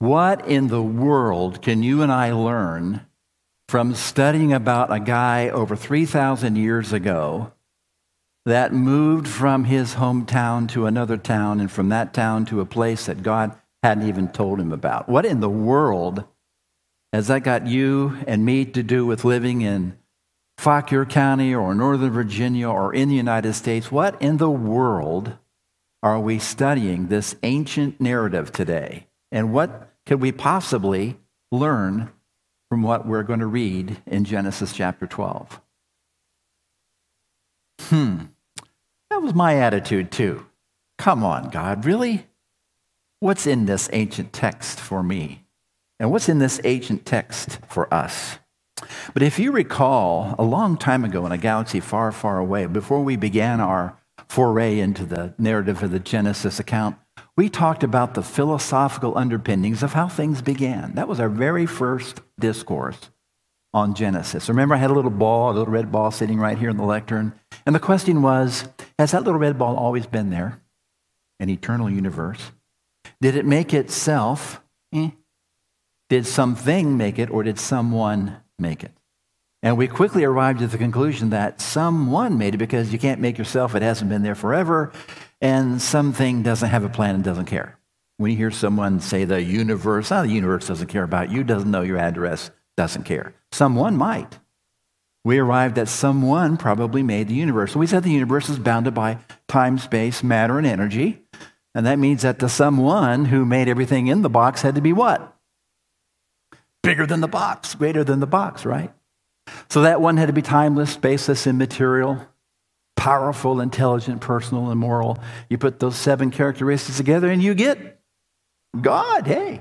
What in the world can you and I learn from studying about a guy over 3,000 years ago that moved from his hometown to another town and from that town to a place that God hadn't even told him about? What in the world has that got you and me to do with living in Fauquier County or Northern Virginia or in the United States? What in the world are we studying this ancient narrative today? And what could we possibly learn from what we're going to read in Genesis chapter 12? That was my attitude too. Come on, God, really? What's in this ancient text for me? And what's in this ancient text for us? But if you recall, a long time ago in a galaxy far, far away, before we began our foray into the narrative of the Genesis account, we talked about the philosophical underpinnings of how things began. That was our very first discourse on Genesis. Remember, I had a little red ball sitting right here in the lectern. And the question was, has that little red ball always been there? An eternal universe? Did it make itself? Did something make it, or did someone make it? And we quickly arrived at the conclusion that someone made it, because you can't make yourself. It hasn't been there forever. And something doesn't have a plan and doesn't care. When you hear someone say the universe doesn't care about you, doesn't know your address, doesn't care. Someone might. We arrived that someone probably made the universe. So we said the universe is bounded by time, space, matter, and energy. And that means that the someone who made everything in the box had to be what? Bigger than the box, greater than the box, right? So that one had to be timeless, spaceless, immaterial, powerful, intelligent, personal, and moral. You put those 7 characteristics together and you get God, hey.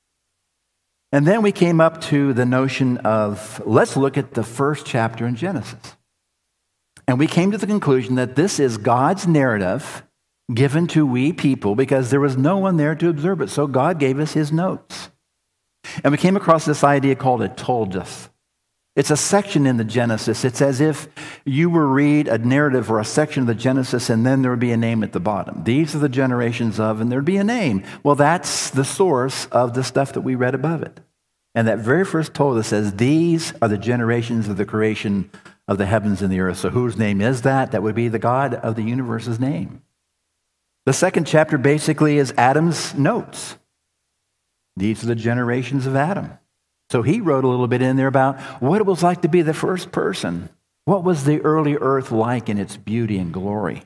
And then we came up to the notion of, let's look at the first chapter in Genesis. And we came to the conclusion that this is God's narrative given to we people because there was no one there to observe it. So God gave us his notes. And we came across this idea called a Toldeth. It's a section in the Genesis. It's as if you were read a narrative or a section of the Genesis and then there would be a name at the bottom. These are the generations of, and there'd be a name. Well, that's the source of the stuff that we read above it. And that very first Toldeth says, these are the generations of the creation of the heavens and the earth. So whose name is that? That would be the God of the universe's name. The second chapter basically is Adam's notes. These are the generations of Adam. So he wrote a little bit in there about what it was like to be the first person. What was the early earth like in its beauty and glory?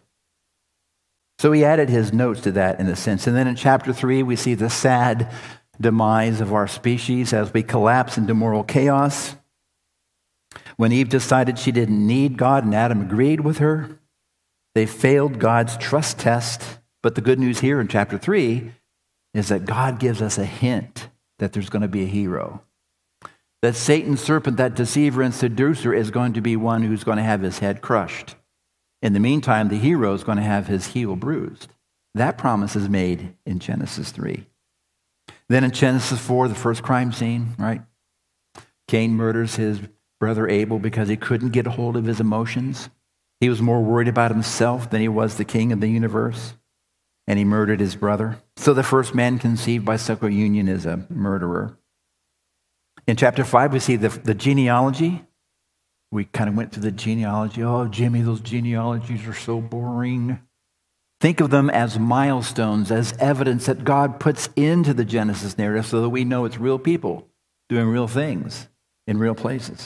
So he added his notes to that in a sense. And then in chapter 3, we see the sad demise of our species as we collapse into moral chaos. When Eve decided she didn't need God and Adam agreed with her, they failed God's trust test. But the good news here in chapter 3 is that God gives us a hint that there's going to be a hero. That Satan's serpent, that deceiver and seducer, is going to be one who's going to have his head crushed. In the meantime, the hero is going to have his heel bruised. That promise is made in Genesis 3. Then in Genesis 4, the first crime scene, right? Cain murders his brother Abel because he couldn't get a hold of his emotions. He was more worried about himself than he was the king of the universe. And he murdered his brother. So the first man conceived by sexual union is a murderer. In chapter 5, we see the genealogy. We kind of went through the genealogy. Oh, Jimmy, those genealogies are so boring. Think of them as milestones, as evidence that God puts into the Genesis narrative so that we know it's real people doing real things in real places.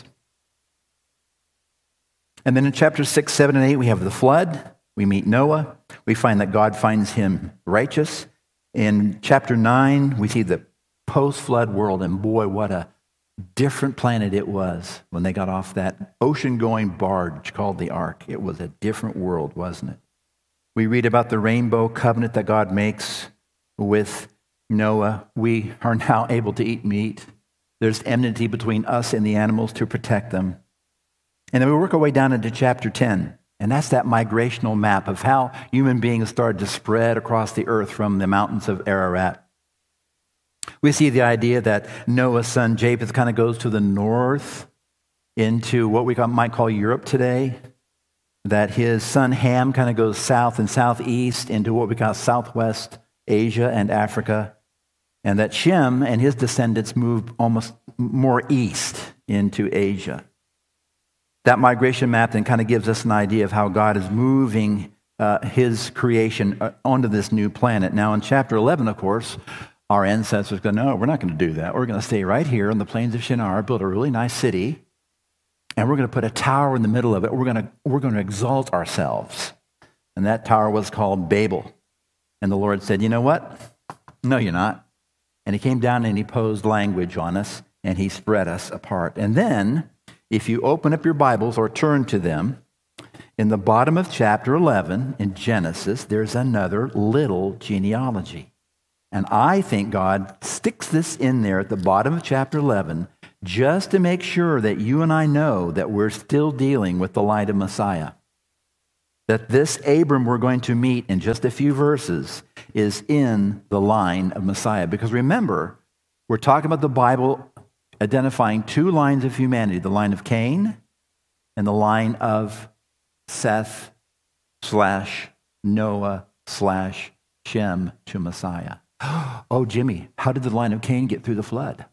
And then in chapters 6, 7, and 8, we have the flood. We meet Noah. We find that God finds him righteous. In chapter 9, we see the post-flood world, and boy, what a different planet it was when they got off that ocean-going barge called the Ark. It was a different world, wasn't it? We read about the rainbow covenant that God makes with Noah. We are now able to eat meat. There's enmity between us and the animals to protect them. And then we work our way down into chapter 10. And that's that migrational map of how human beings started to spread across the earth from the mountains of Ararat. We see the idea that Noah's son Japheth kind of goes to the north into what we might call Europe today. That his son Ham kind of goes south and southeast into what we call Southwest Asia and Africa. and that Shem and his descendants moved almost more east into Asia. That migration map then kind of gives us an idea of how God is moving his creation onto this new planet. Now, in chapter 11, of course, our ancestors go, no, we're not going to do that. We're going to stay right here on the plains of Shinar, build a really nice city, and we're going to put a tower in the middle of it. We're going to exalt ourselves. And that tower was called Babel. And the Lord said, you know what? No, you're not. And he came down and he posed language on us, and he spread us apart. And then, if you open up your Bibles or turn to them, in the bottom of chapter 11 in Genesis, there's another little genealogy. And I think God sticks this in there at the bottom of chapter 11 just to make sure that you and I know that we're still dealing with the line of Messiah. That this Abram we're going to meet in just a few verses is in the line of Messiah. Because remember, we're talking about the Bible identifying two lines of humanity, the line of Cain and the line of Seth / Noah / Shem to Messiah. Oh, Jimmy, how did the line of Cain get through the flood?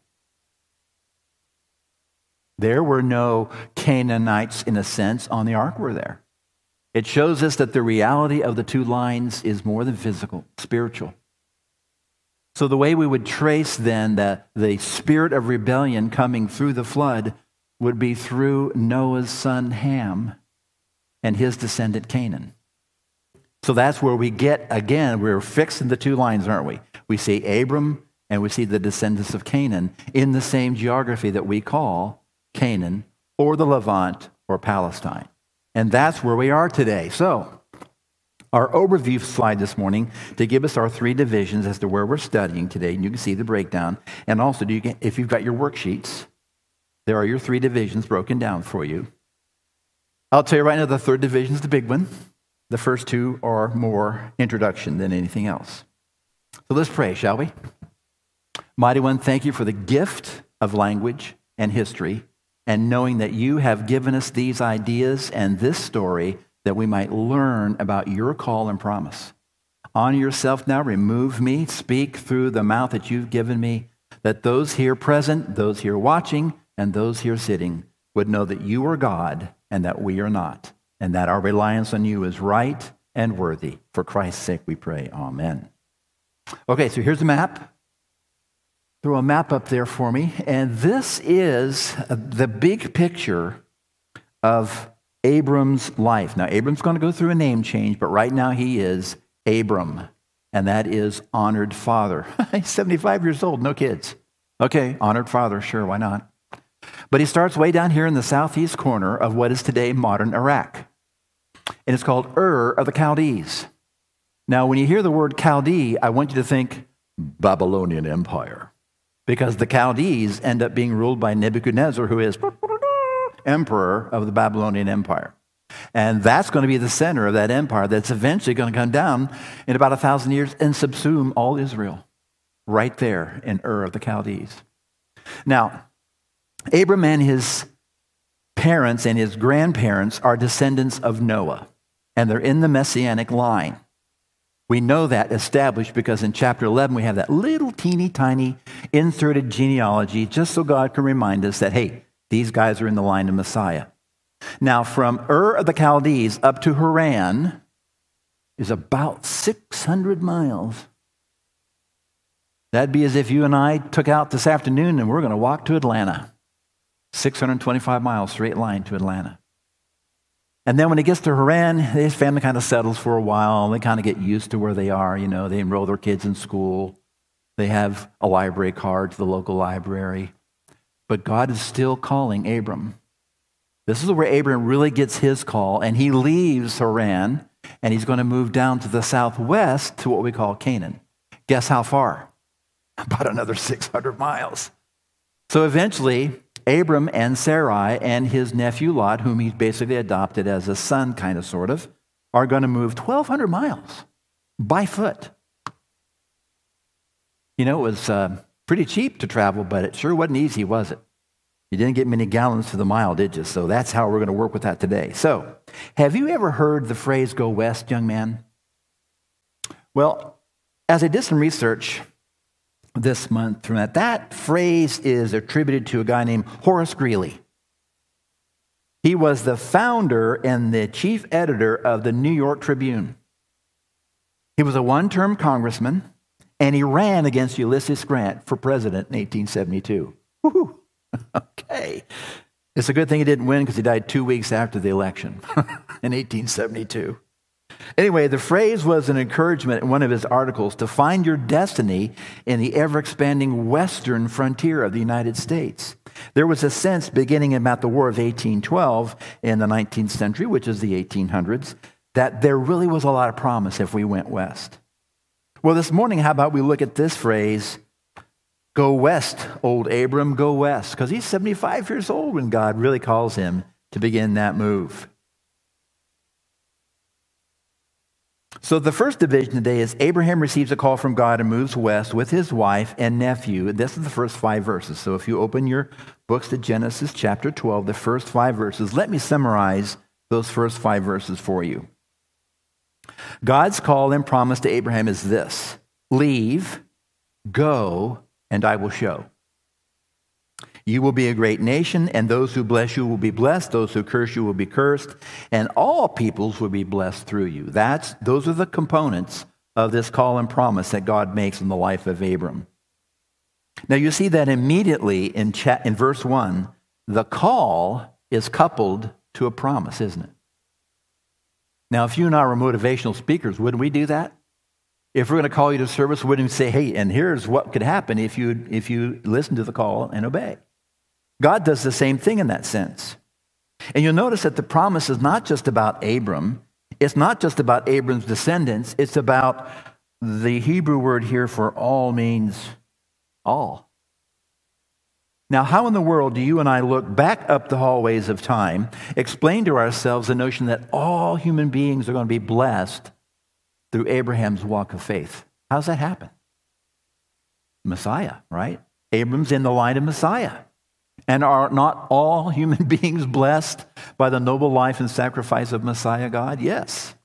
There were no Canaanites, in a sense, on the ark, were there? It shows us that the reality of the two lines is more than physical, spiritual. So the way we would trace then the spirit of rebellion coming through the flood would be through Noah's son Ham and his descendant Canaan. So that's where we get, again, we're fixing the two lines, aren't we? We see Abram and we see the descendants of Canaan in the same geography that we call Canaan or the Levant or Palestine. And that's where we are today. So our overview slide this morning to give us our three divisions as to where we're studying today, and you can see the breakdown. And also, if you've got your worksheets, there are your three divisions broken down for you. I'll tell you right now, the third division is the big one. The first two are more introduction than anything else. So let's pray, shall we? Mighty One, thank you for the gift of language and history, and knowing that you have given us these ideas and this story that we might learn about your call and promise. Honor yourself now, remove me, speak through the mouth that you've given me, that those here present, those here watching, and those here sitting would know that you are God and that we are not, and that our reliance on you is right and worthy. For Christ's sake we pray, amen. Okay, so here's the map. Throw a map up there for me. And this is the big picture of Abram's life. Now, Abram's going to go through a name change, but right now he is Abram, and that is honored father. He's 75 years old, no kids. Okay, honored father, sure, why not? But he starts way down here in the southeast corner of what is today modern Iraq. And it's called Ur of the Chaldees. Now, when you hear the word Chaldee, I want you to think Babylonian Empire, because the Chaldees end up being ruled by Nebuchadnezzar, who is emperor of the Babylonian Empire. And that's going to be the center of that empire that's eventually going to come down in about 1,000 years and subsume all Israel right there in Ur of the Chaldees. Now, Abram and his parents and his grandparents are descendants of Noah, and they're in the Messianic line. We know that established because in chapter 11 we have that little teeny tiny inserted genealogy just so God can remind us that, hey, these guys are in the line of Messiah. Now, from Ur of the Chaldees up to Haran is about 600 miles. That'd be as if you and I took out this afternoon and we're going to walk to Atlanta. 625 miles, straight line to Atlanta. And then when it gets to Haran, his family kind of settles for a while. They kind of get used to where they are. You know, they enroll their kids in school. They have a library card to the local library. But God is still calling Abram. This is where Abram really gets his call, and he leaves Haran, and he's going to move down to the southwest to what we call Canaan. Guess how far? About another 600 miles. So eventually, Abram and Sarai and his nephew Lot, whom he's basically adopted as a son, kind of, sort of, are going to move 1,200 miles by foot. You know, it was pretty cheap to travel, but it sure wasn't easy, was it? You didn't get many gallons to the mile, did you? So that's how we're going to work with that today. So, have you ever heard the phrase, go west, young man? Well, as I did some research, this month from that. That phrase is attributed to a guy named Horace Greeley. He was the founder and the chief editor of the New York Tribune. He was a one-term congressman, and he ran against Ulysses Grant for president in 1872. Woo-hoo. Okay. It's a good thing he didn't win because he died 2 weeks after the election in 1872. Anyway, the phrase was an encouragement in one of his articles to find your destiny in the ever-expanding western frontier of the United States. There was a sense beginning about the War of 1812 in the 19th century, which is the 1800s, that there really was a lot of promise if we went west. Well, this morning, how about we look at this phrase, go west, old Abram, go west, because he's 75 years old when God really calls him to begin that move. So the first division today is Abraham receives a call from God and moves west with his wife and nephew. This is the first 5 verses. So if you open your books to Genesis chapter 12, the first 5 verses, let me summarize those first 5 verses for you. God's call and promise to Abraham is this: leave, go, and I will show. You will be a great nation, and those who bless you will be blessed. Those who curse you will be cursed, and all peoples will be blessed through you. Those are the components of this call and promise that God makes in the life of Abram. Now you see that immediately in verse 1, the call is coupled to a promise, isn't it? Now, if you and I were motivational speakers, wouldn't we do that? If we're going to call you to service, wouldn't we say, hey, and here's what could happen if you listen to the call and obey? God does the same thing in that sense. And you'll notice that the promise is not just about Abram. It's not just about Abram's descendants. It's about the Hebrew word here for all means all. Now, how in the world do you and I look back up the hallways of time, explain to ourselves the notion that all human beings are going to be blessed through Abraham's walk of faith? How's that happen? Messiah, right? Abram's in the line of Messiah. And are not all human beings blessed by the noble life and sacrifice of Messiah God? Yes.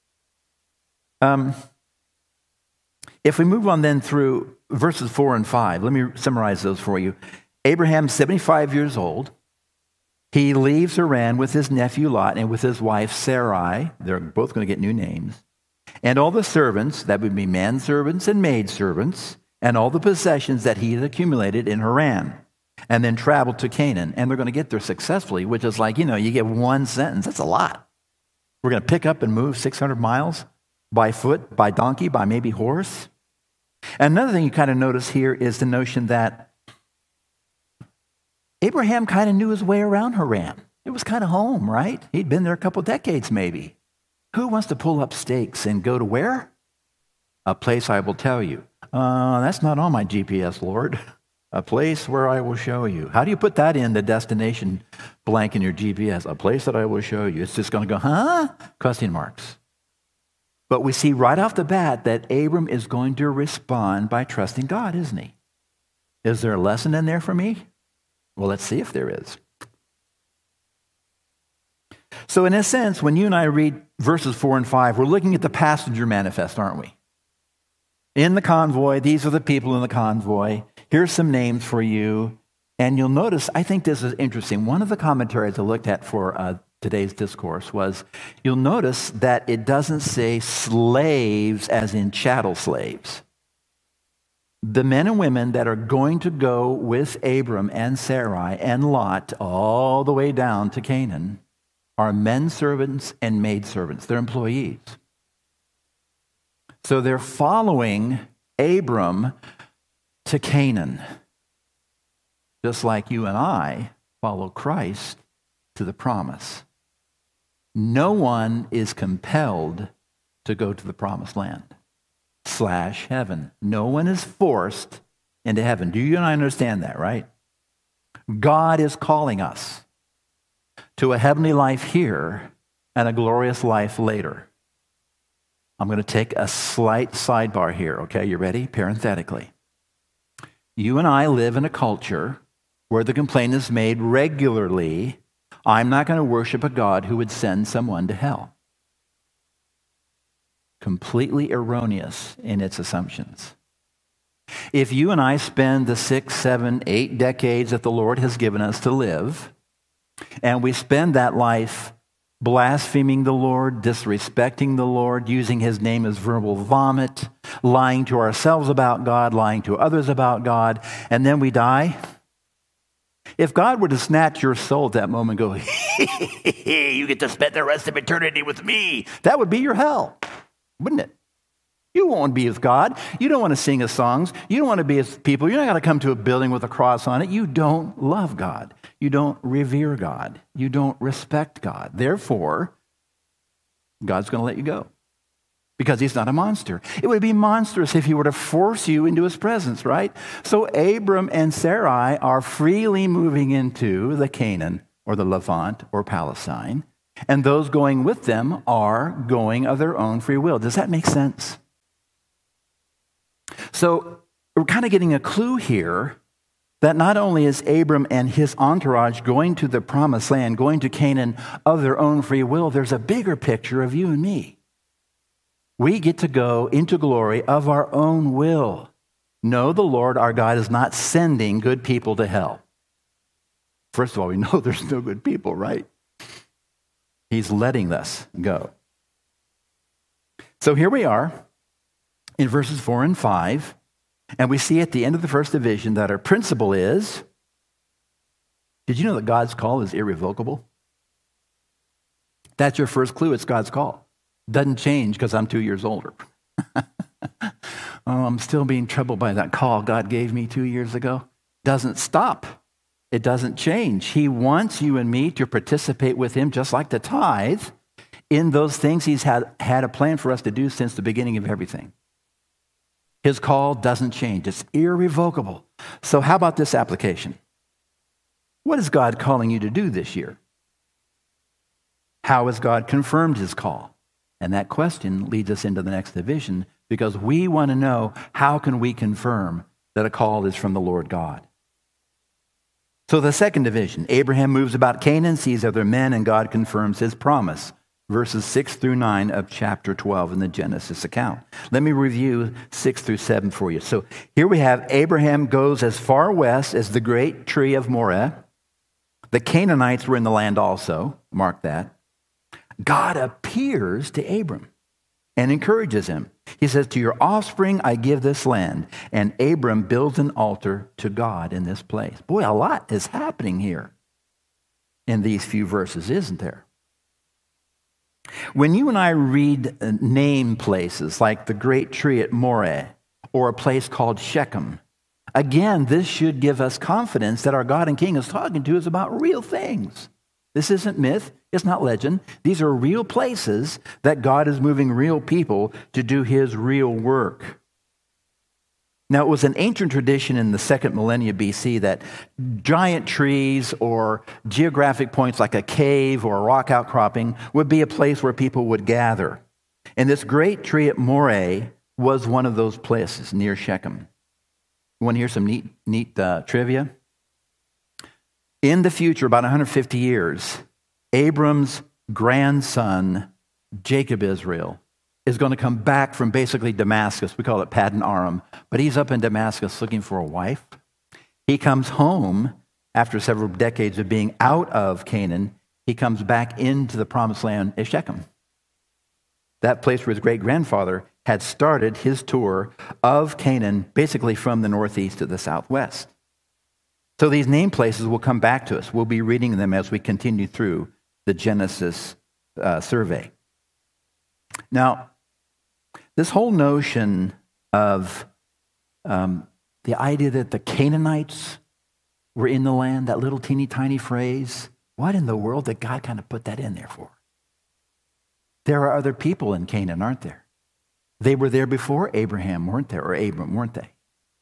If we move on then through verses 4 and 5, let me summarize those for you. Abraham's 75 years old. He leaves Haran with his nephew Lot and with his wife Sarai. They're both going to get new names. And all the servants, that would be manservants and maidservants, and all the possessions that he had accumulated in Haran. And then traveled to Canaan. And they're going to get there successfully, which is like, you get one sentence. That's a lot. We're going to pick up and move 600 miles by foot, by donkey, by maybe horse. And another thing you kind of notice here is the notion that Abraham kind of knew his way around Haran. It was kind of home, right? He'd been there a couple decades maybe. Who wants to pull up stakes and go to where? A place I will tell you. That's not on my GPS, Lord. A place where I will show you. How do you put that in the destination blank in your GPS? A place that I will show you. It's just going to go, huh? Question marks. But we see right off the bat that Abram is going to respond by trusting God, isn't he? Is there a lesson in there for me? Well, let's see if there is. So in a sense, when you and I read verses 4 and 5, we're looking at the passenger manifest, aren't we? In the convoy, these are the people in the convoy. Here's some names for you. And you'll notice, I think this is interesting. One of the commentaries I looked at for today's discourse was, you'll notice that it doesn't say slaves as in chattel slaves. The men and women that are going to go with Abram and Sarai and Lot all the way down to Canaan are men servants and maid servants. They're employees. So they're following Abram to Canaan, just like you and I follow Christ to the promise. No one is compelled to go to the promised land / heaven. No one is forced into heaven. Do you and I understand that, right? God is calling us to a heavenly life here and a glorious life later. I'm going to take a slight sidebar here, okay? You ready? Parenthetically. You and I live in a culture where the complaint is made regularly, I'm not going to worship a God who would send someone to hell. Completely erroneous in its assumptions. If you and I spend the 6, 7, 8 decades that the Lord has given us to live, and we spend that life blaspheming the Lord, disrespecting the Lord, using his name as verbal vomit, lying to ourselves about God, lying to others about God, and then we die, if God were to snatch your soul at that moment and go, you get to spend the rest of eternity with me, that would be your hell, wouldn't it? You won't want to be with God. You don't want to sing his songs. You don't want to be his people. You're not going to come to a building with a cross on it. You don't love God. You don't revere God. You don't respect God. Therefore, God's going to let you go because he's not a monster. It would be monstrous if he were to force you into his presence, right? So Abram and Sarai are freely moving into the Canaan or the Levant or Palestine, and those going with them are going of their own free will. Does that make sense? So we're kind of getting a clue here that not only is Abram and his entourage going to the promised land, going to Canaan of their own free will, there's a bigger picture of you and me. We get to go into glory of our own will. No, the Lord our God is not sending good people to hell. First of all, we know there's no good people, right? He's letting us go. So here we are in verses 4 and 5, and we see at the end of the first division that our principle is, did you know that God's call is irrevocable? That's your first clue. It's God's call. Doesn't change because I'm 2 years older. I'm still being troubled by that call God gave me 2 years ago. Doesn't stop. It doesn't change. He wants you and me to participate with him, just like the tithe, in those things he's had a plan for us to do since the beginning of everything. His call doesn't change. It's irrevocable. So how about this application? What is God calling you to do this year? How has God confirmed his call? And that question leads us into the next division, because we want to know, how can we confirm that a call is from the Lord God? So the second division, Abraham moves about Canaan, sees other men, and God confirms his promise. Verses 6 through 9 of chapter 12 in the Genesis account. Let me review 6 through 7 for you. So here we have Abraham goes as far west as the great tree of Moreh. The Canaanites were in the land also. Mark that. God appears to Abram and encourages him. He says, to your offspring I give this land. And Abram builds an altar to God in this place. Boy, a lot is happening here in these few verses, isn't there? When you and I read name places like the great tree at Moreh or a place called Shechem, again, this should give us confidence that our God and King is talking to us about real things. This isn't myth. It's not legend. These are real places that God is moving real people to do his real work. Now, it was an ancient tradition in the second millennia BC that giant trees or geographic points like a cave or a rock outcropping would be a place where people would gather. And this great tree at Moreh was one of those places near Shechem. You want to hear some neat trivia? In the future, about 150 years, Abram's grandson, Jacob Israel, is going to come back from basically Damascus. We call it Paddan Aram. But he's up in Damascus looking for a wife. He comes home after several decades of being out of Canaan. He comes back into the promised land at Shechem, that place where his great-grandfather had started his tour of Canaan, basically from the northeast to the southwest. So these name places will come back to us. We'll be reading them as we continue through the Genesis survey. Now, this whole notion of the idea that the Canaanites were in the land, that little teeny tiny phrase, what in the world did God kind of put that in there for? There are other people in Canaan, aren't there? They were there before Abraham, weren't there? Or Abram, weren't they?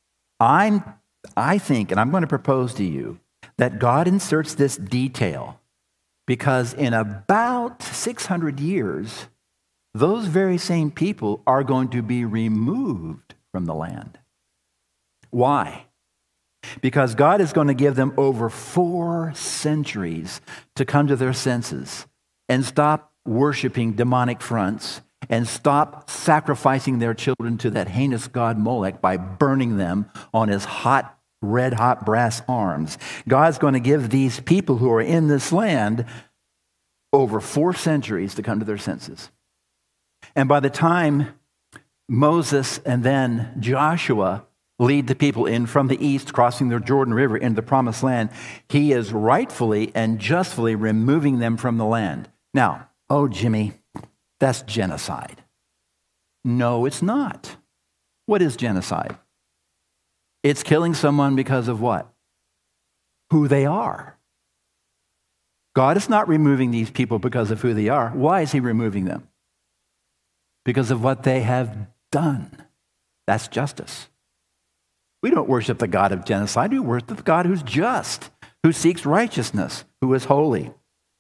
I think, and I'm going to propose to you, that God inserts this detail because in about 600 years, those very same people are going to be removed from the land. Why? Because God is going to give them over 4 centuries to come to their senses and stop worshiping demonic fronts and stop sacrificing their children to that heinous god Molech by burning them on his red hot brass arms. God's going to give these people who are in this land over 4 centuries to come to their senses. And by the time Moses and then Joshua lead the people in from the east, crossing the Jordan River into the promised land, he is rightfully and justly removing them from the land. Now, oh, Jimmy, that's genocide. No, it's not. What is genocide? It's killing someone because of what? Who they are. God is not removing these people because of who they are. Why is he removing them? Because of what they have done. That's justice. We don't worship the God of genocide. We worship the God who's just, who seeks righteousness, who is holy.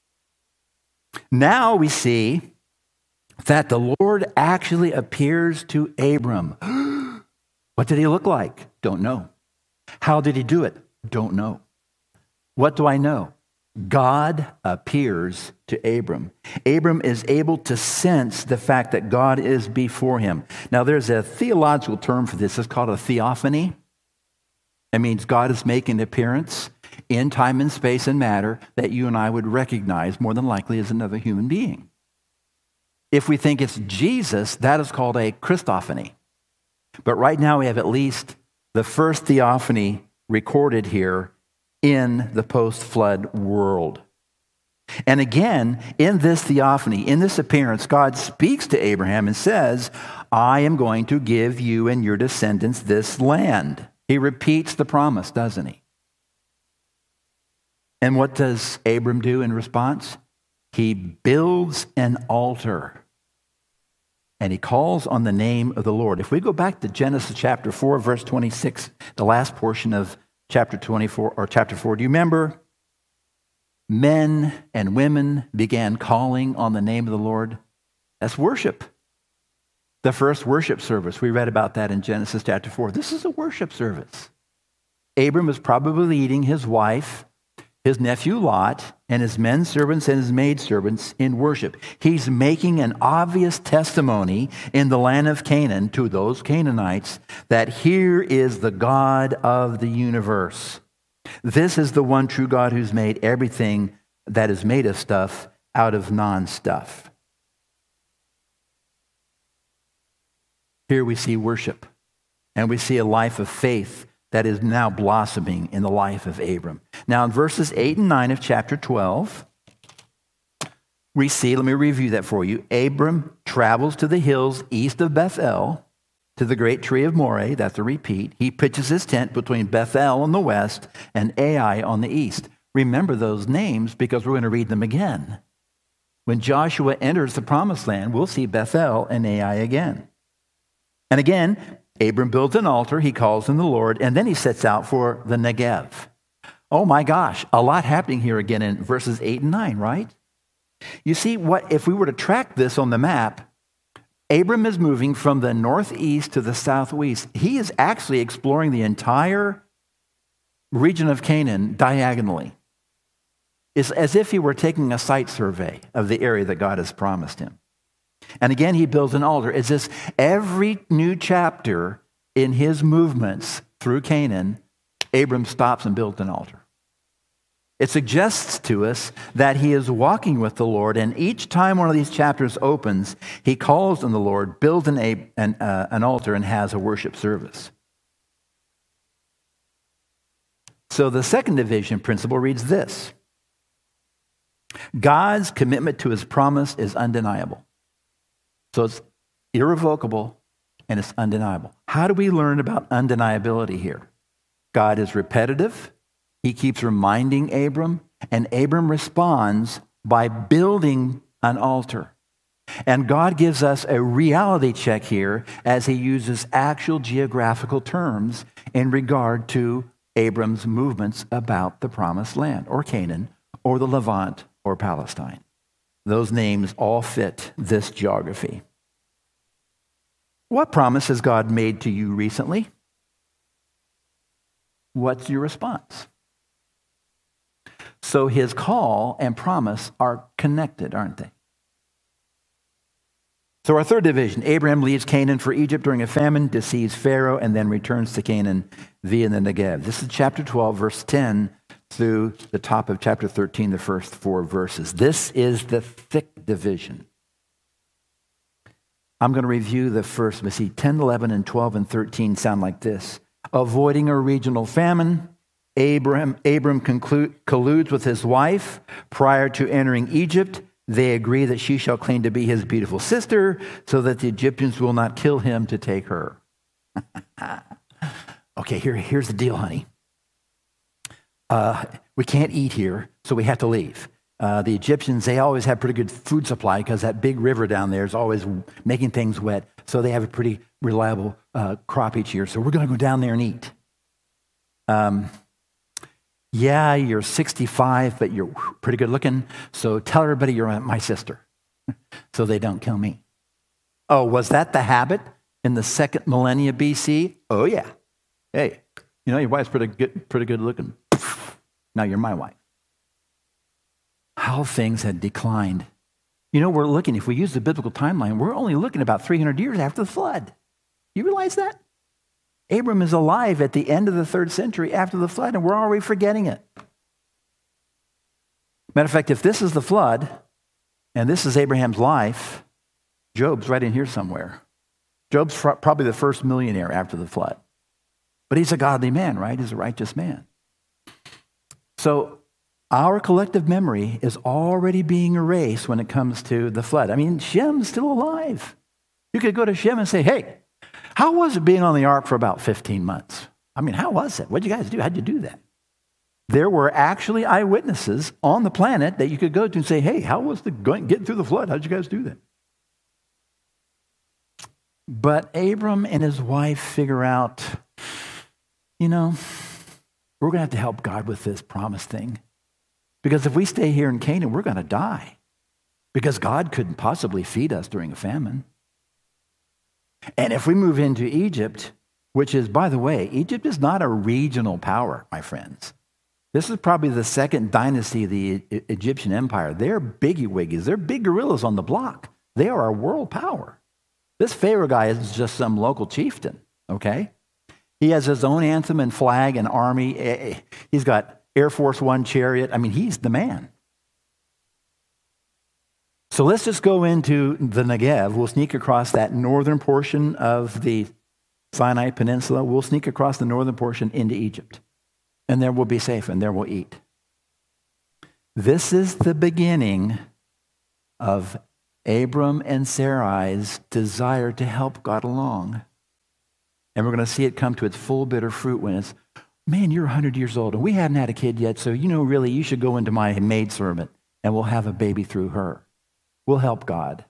Now we see that the Lord actually appears to Abram. What did he look like? Don't know. How did he do it? Don't know. What do I know? God appears to Abram. Abram is able to sense the fact that God is before him. Now, there's a theological term for this. It's called a theophany. It means God is making an appearance in time and space and matter that you and I would recognize more than likely as another human being. If we think it's Jesus, that is called a Christophany. But right now we have at least the first theophany recorded here in the post-flood world. And again, in this theophany, in this appearance, God speaks to Abraham and says, I am going to give you and your descendants this land. He repeats the promise, doesn't he? And what does Abram do in response? He builds an altar. And he calls on the name of the Lord. If we go back to Genesis chapter 4, verse 26, the last portion of chapter 24 or chapter 4, do you remember? Men and women began calling on the name of the Lord. That's worship. The first worship service, we read about that in Genesis chapter 4. This is a worship service. Abram was probably leading his wife, his nephew Lot, and his men servants and his maidservants in worship. He's making an obvious testimony in the land of Canaan to those Canaanites that here is the God of the universe. This is the one true God who's made everything that is made of stuff out of non-stuff. Here we see worship, and we see a life of faith that is now blossoming in the life of Abram. Now in verses 8 and 9 of chapter 12, we see, let me review that for you. Abram travels to the hills east of Bethel to the great tree of Moreh. That's a repeat. He pitches his tent between Bethel on the west and Ai on the east. Remember those names because we're going to read them again. When Joshua enters the promised land, we'll see Bethel and Ai again. And again, Abram builds an altar, he calls on the Lord, and then he sets out for the Negev. Oh my gosh, a lot happening here again in verses 8 and 9, right? You see, what if we were to track this on the map, Abram is moving from the northeast to the southwest. He is actually exploring the entire region of Canaan diagonally. It's as if he were taking a site survey of the area that God has promised him. And again, he builds an altar. It's this every new chapter in his movements through Canaan, Abram stops and builds an altar. It suggests to us that he is walking with the Lord, and each time one of these chapters opens, he calls on the Lord, builds an altar, and has a worship service. So the second division principle reads this: God's commitment to his promise is undeniable. So it's irrevocable and it's undeniable. How do we learn about undeniability here? God is repetitive. He keeps reminding Abram, and Abram responds by building an altar. And God gives us a reality check here as he uses actual geographical terms in regard to Abram's movements about the promised land, or Canaan, or the Levant, or Palestine. Those names all fit this geography. What promise has God made to you recently? What's your response? So his call and promise are connected, aren't they? So our third division, Abraham leaves Canaan for Egypt during a famine, deceives Pharaoh, and then returns to Canaan via the Negev. This is chapter 12, verse 10 through the top of chapter 13, the first 4 verses. This is the thick division. I'm going to review the first. We see 10, 11, and 12, and 13 sound like this. Avoiding a regional famine, Abram colludes with his wife prior to entering Egypt. They agree that she shall claim to be his beautiful sister so that the Egyptians will not kill him to take her. Okay, here's the deal, honey. We can't eat here, so we have to leave. The Egyptians, they always have pretty good food supply because that big river down there is always making things wet. So they have a pretty reliable crop each year. So we're going to go down there and eat. Yeah, you're 65, but you're pretty good looking. So tell everybody you're my sister so they don't kill me. Oh, was that the habit in the second millennia BC? Oh, yeah. Hey, you know, your wife's pretty good looking. Now you're my wife. How things had declined. You know, we're looking, if we use the biblical timeline, we're only looking about 300 years after the flood. You realize that? Abram is alive at the end of the 3rd century after the flood, and we're already forgetting it. Matter of fact, if this is the flood, and this is Abraham's life, Job's right in here somewhere. Job's probably the first millionaire after the flood. But he's a godly man, right? He's a righteous man. So our collective memory is already being erased when it comes to the flood. I mean, Shem's still alive. You could go to Shem and say, hey, how was it being on the ark for about 15 months? I mean, how was it? What'd you guys do? How'd you do that? There were actually eyewitnesses on the planet that you could go to and say, hey, how was getting through the flood? How'd you guys do that? But Abram and his wife figure out, you know, we're going to have to help God with this promise thing. Because if we stay here in Canaan, we're going to die. Because God couldn't possibly feed us during a famine. And if we move into Egypt, which is, by the way, Egypt is not a regional power, my friends. This is probably the second dynasty of the Egyptian empire. They're biggie-wiggies. They're big gorillas on the block. They are a world power. This Pharaoh guy isn't just some local chieftain, okay? He has his own anthem and flag and army. He's got Air Force One chariot. I mean, he's the man. So let's just go into the Negev. We'll sneak across that northern portion of the Sinai Peninsula. We'll sneak across the northern portion into Egypt. And there we'll be safe, and there we'll eat. This is the beginning of Abram and Sarai's desire to help God along. And we're going to see it come to its full bitter fruit when it's, man, you're 100 years old, and we haven't had a kid yet, so really, you should go into my maidservant, and we'll have a baby through her. We'll help God.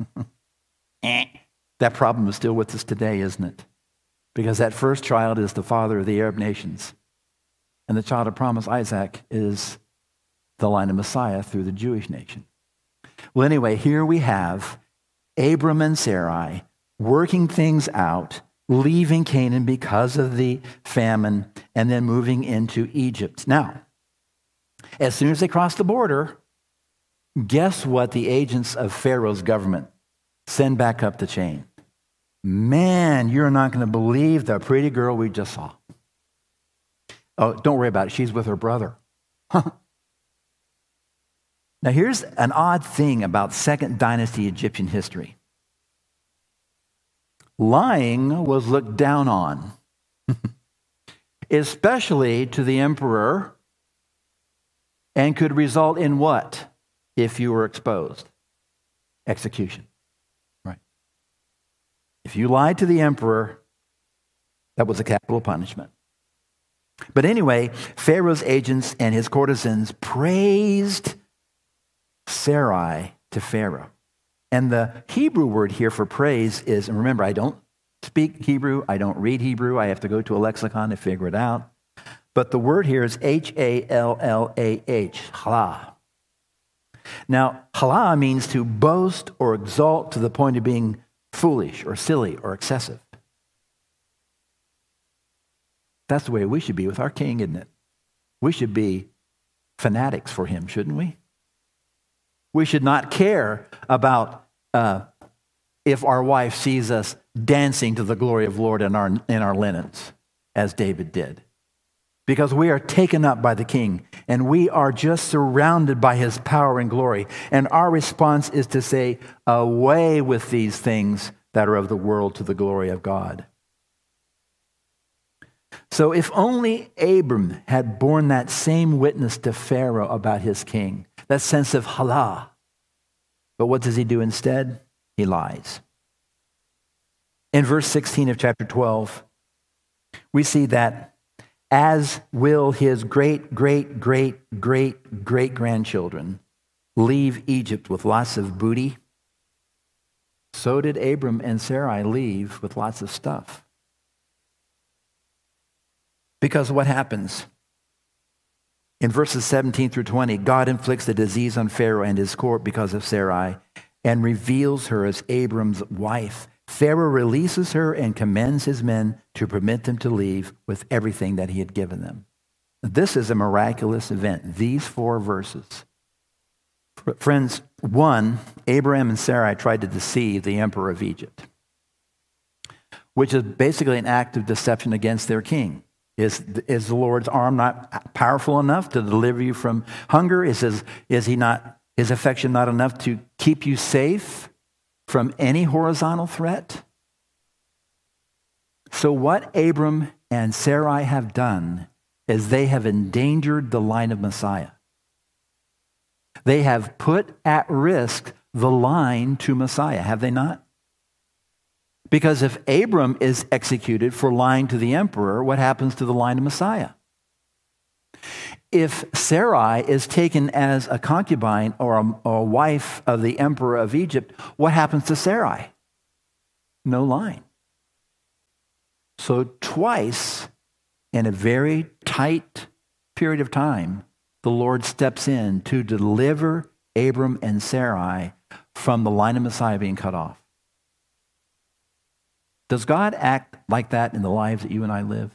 That problem is still with us today, isn't it? Because that first child is the father of the Arab nations. And the child of promise, Isaac, is the line of Messiah through the Jewish nation. Well, anyway, here we have Abram and Sarai working things out, leaving Canaan because of the famine, and then moving into Egypt. Now, as soon as they cross the border, guess what the agents of Pharaoh's government send back up the chain? Man, you're not going to believe the pretty girl we just saw. Oh, don't worry about it. She's with her brother. Now, here's an odd thing about Second Dynasty Egyptian history. Lying was looked down on, especially to the emperor, and could result in what if you were exposed? Execution. Right. If you lied to the emperor, that was a capital punishment. But anyway, Pharaoh's agents and his courtesans praised Sarai to Pharaoh. And the Hebrew word here for praise is, and remember, I don't speak Hebrew, I don't read Hebrew, I have to go to a lexicon to figure it out. But the word here is H-A-L-L-A-H, halah. Now, halah means to boast or exalt to the point of being foolish or silly or excessive. That's the way we should be with our king, isn't it? We should be fanatics for him, shouldn't we? We should not care about if our wife sees us dancing to the glory of the Lord in our linens, as David did. Because we are taken up by the King, and we are just surrounded by his power and glory. And our response is to say, away with these things that are of the world to the glory of God. So if only Abram had borne that same witness to Pharaoh about his king, that sense of halah. But what does he do instead? He lies. In verse 16 of chapter 12, we see that as will his great-great-great-great-great-grandchildren leave Egypt with lots of booty, so did Abram and Sarai leave with lots of stuff. Because what happens? In verses 17 through 20, God inflicts a disease on Pharaoh and his court because of Sarai and reveals her as Abram's wife. Pharaoh releases her and commends his men to permit them to leave with everything that he had given them. This is a miraculous event, these 4 verses. Friends, 1, Abraham and Sarai tried to deceive the emperor of Egypt, which is basically an act of deception against their king. Is the Lord's arm not powerful enough to deliver you from hunger? Is his affection not enough to keep you safe from any horizontal threat? So what Abram and Sarai have done is they have endangered the line of Messiah. They have put at risk the line to Messiah, have they not? Because if Abram is executed for lying to the emperor, what happens to the line of Messiah? If Sarai is taken as a concubine or a wife of the emperor of Egypt, what happens to Sarai? No line. So twice in a very tight period of time, the Lord steps in to deliver Abram and Sarai from the line of Messiah being cut off. Does God act like that in the lives that you and I live?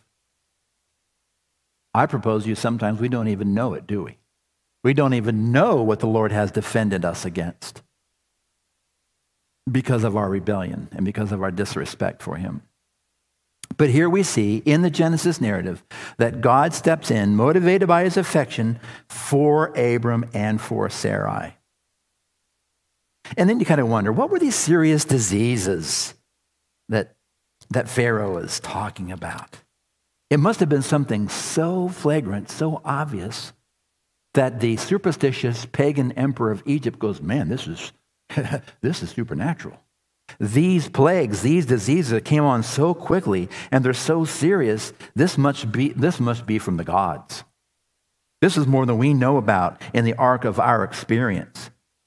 I propose to you sometimes we don't even know it, do we? We don't even know what the Lord has defended us against because of our rebellion and because of our disrespect for him. But here we see in the Genesis narrative that God steps in, motivated by his affection for Abram and for Sarai. And then you kind of wonder, what were these serious diseases that Pharaoh is talking about? It must have been something so flagrant, so obvious, that the superstitious pagan emperor of Egypt goes, man, this is supernatural. These plagues, these diseases that came on so quickly, and they're so serious, this must be from the gods. This is more than we know about in the arc of our experience.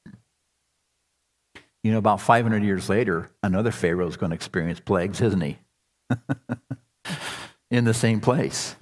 You know, about 500 years later, another Pharaoh is going to experience plagues, isn't he? In the same place.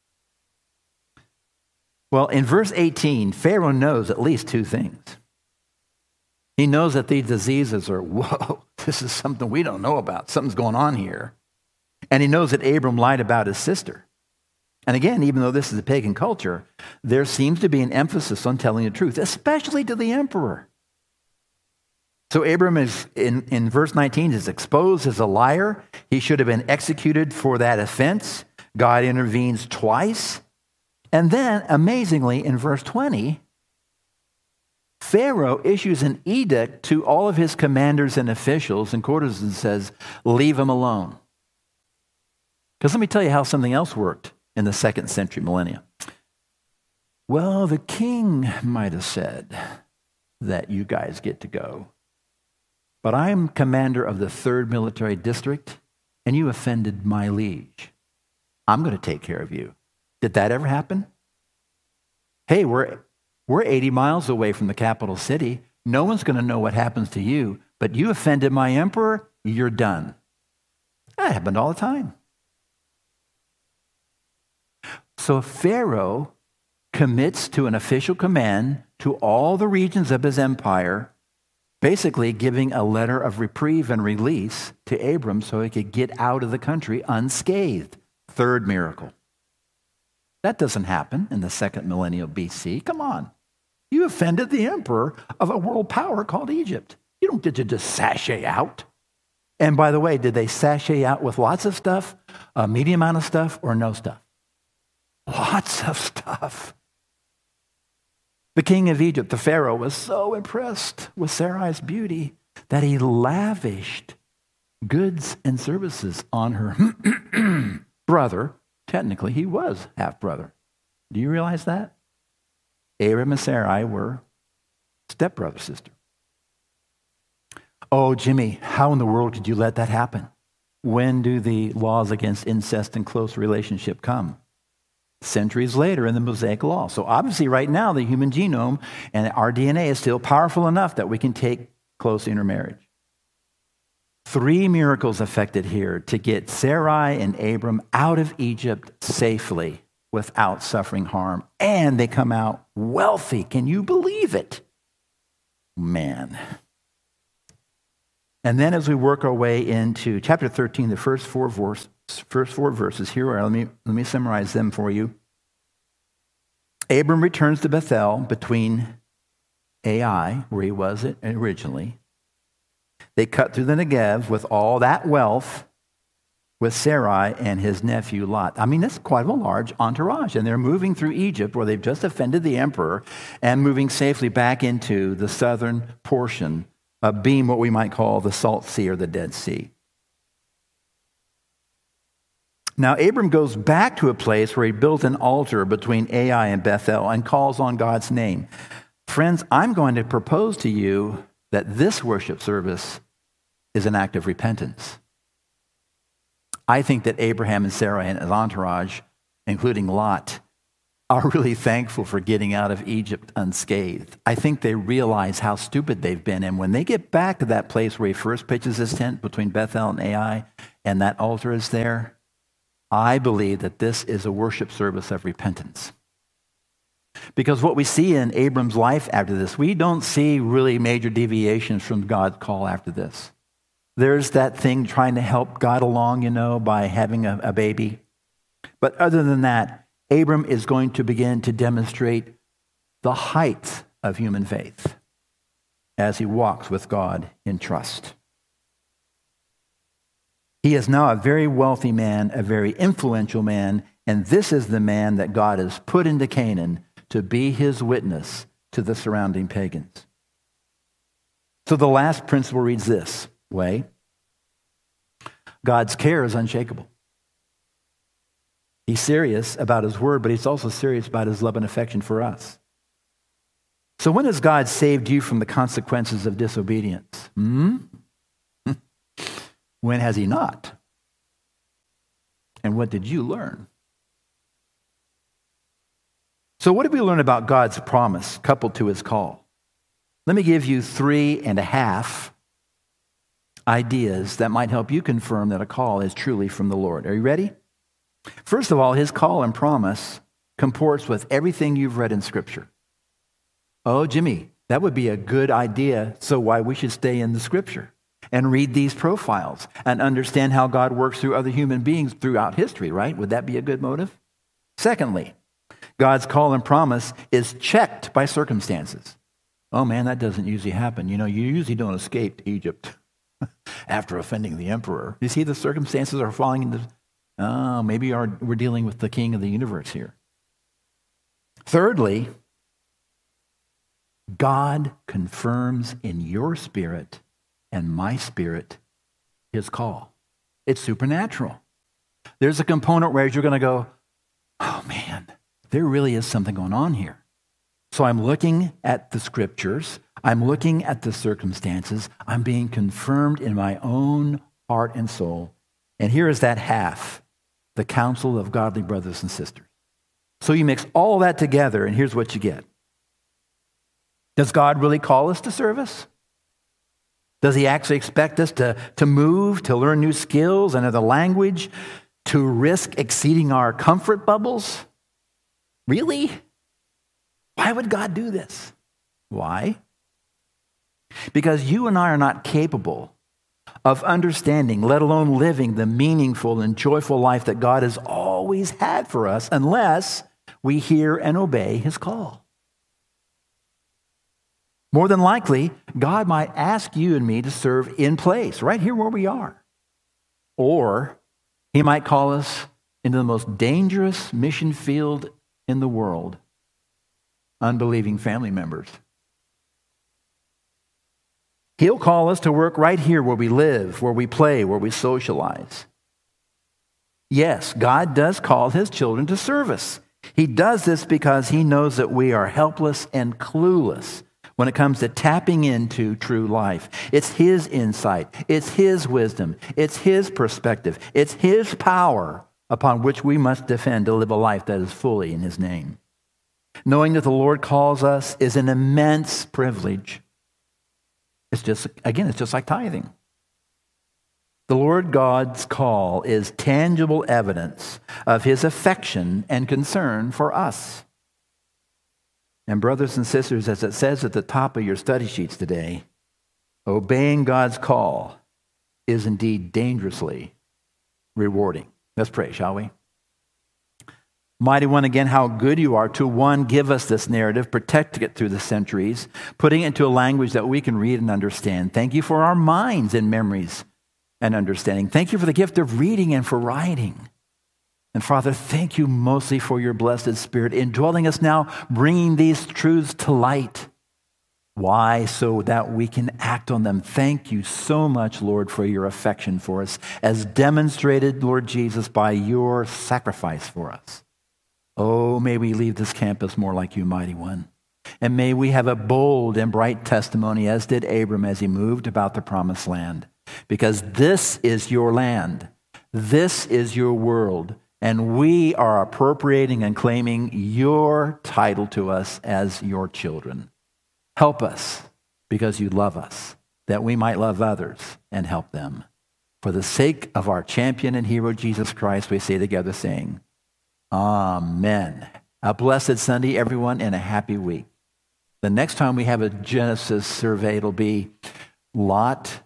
Well, in verse 18, Pharaoh knows at least 2 things. He knows that these diseases are, whoa, this is something we don't know about. Something's going on here. And he knows that Abram lied about his sister. And again, even though this is a pagan culture, there seems to be an emphasis on telling the truth, especially to the emperor. So Abram is, in verse 19, is exposed as a liar. He should have been executed for that offense. God intervenes twice. And then, amazingly, in verse 20, Pharaoh issues an edict to all of his commanders and officials and courtesans, says, leave him alone. Because let me tell you how something else worked in the 2nd century millennia. Well, the king might have said that you guys get to go. But I'm commander of the 3rd military district, and you offended my liege. I'm going to take care of you. Did that ever happen? Hey, we're 80 miles away from the capital city. No one's going to know what happens to you, but you offended my emperor, you're done. That happened all the time. So Pharaoh commits to an official command to all the regions of his empire, basically giving a letter of reprieve and release to Abram so he could get out of the country unscathed. 3rd miracle. That doesn't happen in the 2nd millennium BC. Come on. You offended the emperor of a world power called Egypt. You don't get to just sashay out. And by the way, did they sashay out with lots of stuff, a medium amount of stuff, or no stuff? Lots of stuff. The king of Egypt, the Pharaoh, was so impressed with Sarai's beauty that he lavished goods and services on her brother. Technically, he was half-brother. Do you realize that? Abram and Sarai were stepbrother, sister. Oh, Jimmy, how in the world could you let that happen? When do the laws against incest and close relationship come? Centuries later in the Mosaic Law. So obviously right now the human genome and our DNA is still powerful enough that we can take close intermarriage. 3 miracles effected here to get Sarai and Abram out of Egypt safely without suffering harm. And they come out wealthy. Can you believe it? Man. And then as we work our way into chapter 13, the first four verses, here are, let me summarize them for you. Abram returns to Bethel between Ai, where he was originally. They cut through the Negev with all that wealth with Sarai and his nephew Lot. I mean, that's quite a large entourage. And they're moving through Egypt, where they've just offended the emperor, and moving safely back into the southern portion of being what we might call the Salt Sea or the Dead Sea. Now, Abram goes back to a place where he built an altar between Ai and Bethel and calls on God's name. Friends, I'm going to propose to you that this worship service is an act of repentance. I think that Abraham and Sarah and his entourage, including Lot, are really thankful for getting out of Egypt unscathed. I think they realize how stupid they've been. And when they get back to that place where he first pitches his tent between Bethel and Ai, and that altar is there, I believe that this is a worship service of repentance. Because what we see in Abram's life after this, we don't see really major deviations from God's call after this. There's that thing trying to help God along, by having a baby. But other than that, Abram is going to begin to demonstrate the height of human faith as he walks with God in trust. He is now a very wealthy man, a very influential man, and this is the man that God has put into Canaan to be his witness to the surrounding pagans. So the last principle reads this way: God's care is unshakable. He's serious about his word, but he's also serious about his love and affection for us. So when has God saved you from the consequences of disobedience? When has he not? And what did you learn? So what did we learn about God's promise coupled to his call? Let me give you 3.5 ideas that might help you confirm that a call is truly from the Lord. Are you ready? First of all, his call and promise comports with everything you've read in Scripture. Oh, Jimmy, that would be a good idea, so why we should stay in the Scripture and read these profiles and understand how God works through other human beings throughout history, right? Would that be a good motive? Secondly, God's call and promise is checked by circumstances. Oh man, that doesn't usually happen. You usually don't escape to Egypt after offending the emperor. You see, the circumstances are falling into, maybe we're dealing with the king of the universe here. Thirdly, God confirms in your spirit and my spirit his call. It's supernatural. There's a component where you're going to go, oh man, there really is something going on here. So I'm looking at the scriptures. I'm looking at the circumstances. I'm being confirmed in my own heart and soul. And here is that half, the counsel of godly brothers and sisters. So you mix all that together, and here's what you get. Does God really call us to service? Does he actually expect us to move, to learn new skills, another language, to risk exceeding our comfort bubbles? Really? Why would God do this? Why? Because you and I are not capable of understanding, let alone living, the meaningful and joyful life that God has always had for us unless we hear and obey his call. More than likely, God might ask you and me to serve in place, right here where we are. Or he might call us into the most dangerous mission field in the world, unbelieving family members. He'll call us to work right here where we live, where we play, where we socialize. Yes, God does call his children to service. He does this because he knows that we are helpless and clueless when it comes to tapping into true life. It's his insight. It's his wisdom. It's his perspective. It's his power upon which we must defend to live a life that is fully in his name. Knowing that the Lord calls us is an immense privilege. It's just like tithing. The Lord God's call is tangible evidence of his affection and concern for us. And brothers and sisters, as it says at the top of your study sheets today, obeying God's call is indeed dangerously rewarding. Let's pray, shall we? Mighty One, again, how good you are to, one, give us this narrative, protecting it through the centuries, putting it into a language that we can read and understand. Thank you for our minds and memories and understanding. Thank you for the gift of reading and for writing. And Father, thank you mostly for your blessed Spirit indwelling us now, bringing these truths to light. Why? So that we can act on them. Thank you so much, Lord, for your affection for us, as demonstrated, Lord Jesus, by your sacrifice for us. Oh, may we leave this campus more like you, Mighty One. And may we have a bold and bright testimony, as did Abram as he moved about the promised land. Because this is your land. This is your world. And we are appropriating and claiming your title to us as your children. Help us, because you love us, that we might love others and help them. For the sake of our champion and hero, Jesus Christ, we say together, saying, Amen. A blessed Sunday, everyone, and a happy week. The next time we have a Genesis survey, it'll be Lot.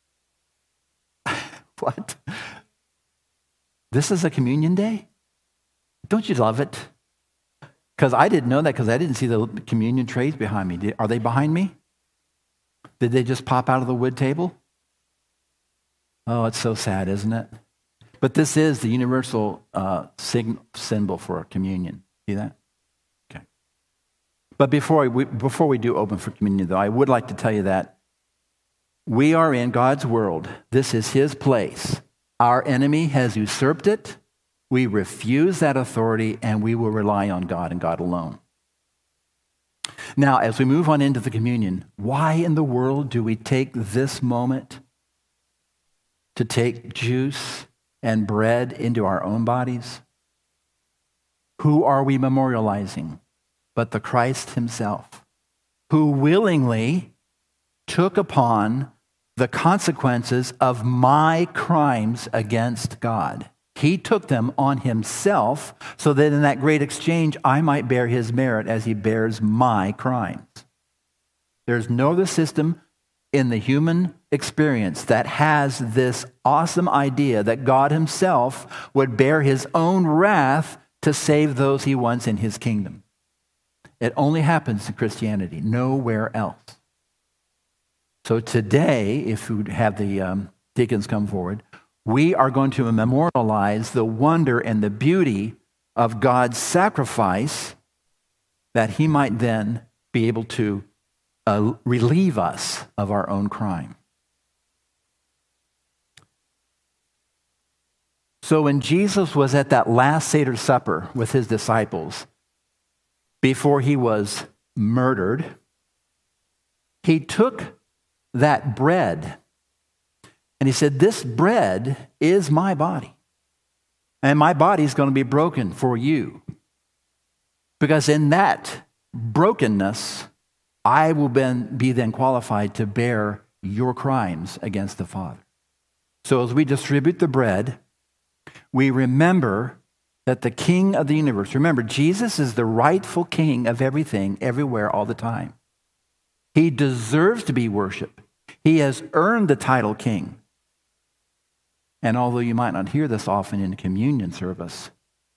What? This is a communion day? Don't you love it? Because I didn't know that because I didn't see the communion trays behind me. Are they behind me? Did they just pop out of the wood table? Oh, it's so sad, isn't it? But this is the universal symbol for communion. See that? Okay. But before we do open for communion, though, I would like to tell you that we are in God's world. This is his place. Our enemy has usurped it. We refuse that authority, and we will rely on God and God alone. Now, as we move on into the communion, why in the world do we take this moment to take juice and bread into our own bodies? Who are we memorializing but the Christ himself, who willingly took upon the consequences of my crimes against God? He took them on himself so that in that great exchange I might bear his merit as he bears my crimes. There's no other system in the human experience that has this awesome idea that God himself would bear his own wrath to save those he wants in his kingdom. It only happens in Christianity, nowhere else. So today, if we have the deacons come forward, we are going to memorialize the wonder and the beauty of God's sacrifice that he might then be able to relieve us of our own crime. So when Jesus was at that last Seder supper with his disciples, before he was murdered, he took that bread and he said, this bread is my body. And my body is going to be broken for you. Because in that brokenness, I will be then qualified to bear your crimes against the Father. So as we distribute the bread, we remember that the King of the universe, remember, Jesus is the rightful King of everything, everywhere, all the time. He deserves to be worshiped. He has earned the title King. And although you might not hear this often in a communion service,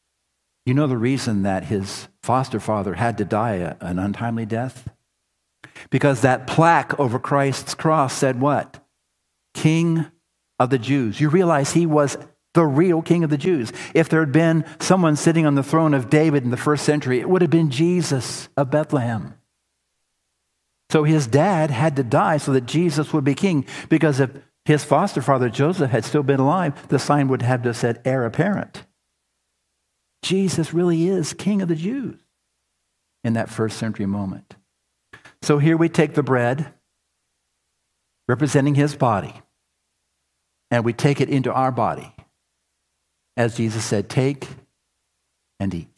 you know the reason that his foster father had to die an untimely death? Because that plaque over Christ's cross said what? King of the Jews. You realize he was the real King of the Jews. If there had been someone sitting on the throne of David in the first century, it would have been Jesus of Bethlehem. So his dad had to die so that Jesus would be king, because if his foster father Joseph had still been alive, the sign would have just said heir apparent. Jesus really is King of the Jews in that first century moment. So here we take the bread representing his body, and we take it into our body. As Jesus said, take and eat.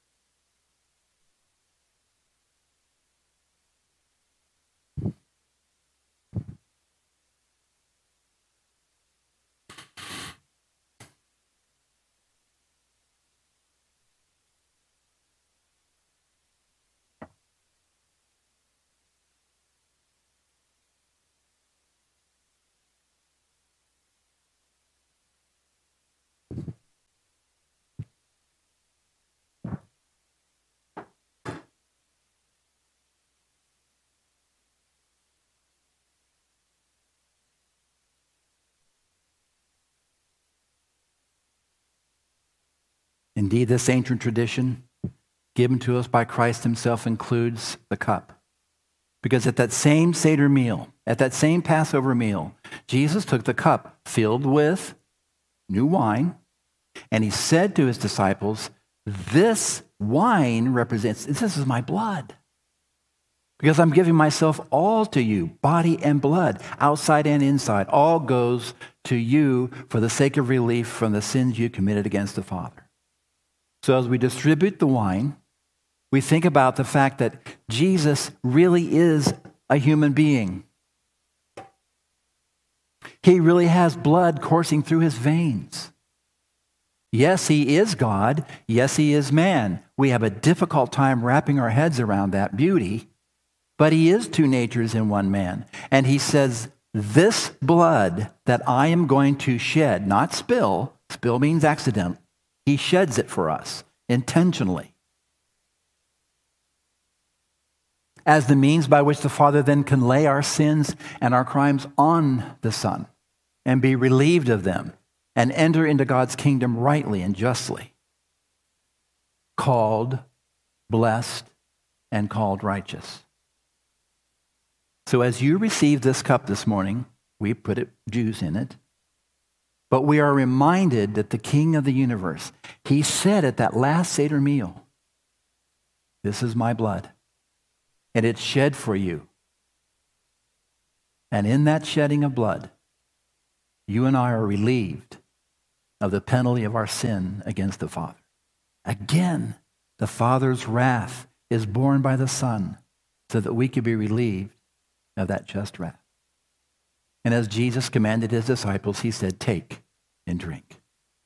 Indeed, this ancient tradition given to us by Christ himself includes the cup. Because at that same Seder meal, at that same Passover meal, Jesus took the cup filled with new wine, and he said to his disciples, this wine represents, this is my blood. Because I'm giving myself all to you, body and blood, outside and inside. All goes to you for the sake of relief from the sins you committed against the Father. So as we distribute the wine, we think about the fact that Jesus really is a human being. He really has blood coursing through his veins. Yes, he is God. Yes, he is man. We have a difficult time wrapping our heads around that beauty, but he is two natures in one man. And he says, this blood that I am going to shed, not spill means accident. He sheds it for us intentionally as the means by which the Father then can lay our sins and our crimes on the Son and be relieved of them and enter into God's kingdom rightly and justly, called, blessed, and called righteous. So as you receive this cup this morning, we put juice in it, but we are reminded that the King of the universe, he said at that last Seder meal, this is my blood, and it's shed for you. And in that shedding of blood, you and I are relieved of the penalty of our sin against the Father. Again, the Father's wrath is borne by the Son so that we could be relieved of that just wrath. And as Jesus commanded his disciples, he said, take and drink.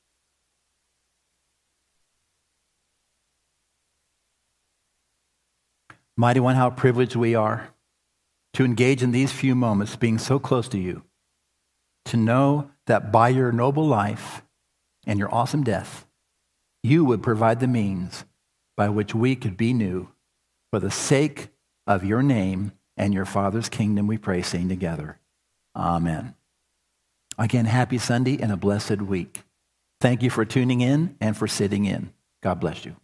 Mighty One, how privileged we are to engage in these few moments being so close to you, to know that by your noble life and your awesome death, you would provide the means by which we could be new for the sake of your name and your Father's kingdom, we pray, saying together, amen. Again, happy Sunday and a blessed week. Thank you for tuning in and for sitting in. God bless you.